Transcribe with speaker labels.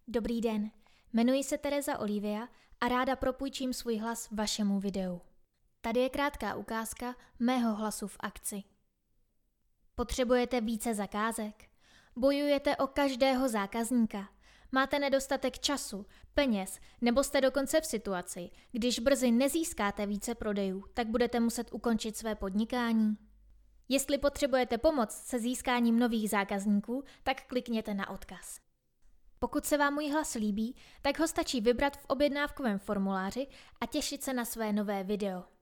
Speaker 1: Dobrý den, jmenuji se Tereza Olivia a ráda propůjčím svůj hlas vašemu videu. Tady je krátká ukázka mého hlasu v akci. Potřebujete více zakázek? Bojujete o každého zákazníka? Máte nedostatek času, peněz, nebo jste dokonce v situaci, když brzy nezískáte více prodejů, tak budete muset ukončit své podnikání? Jestli potřebujete pomoc se získáním nových zákazníků, tak klikněte na odkaz. Pokud se vám můj hlas líbí, tak ho stačí vybrat v objednávkovém formuláři a těšit se na své nové video.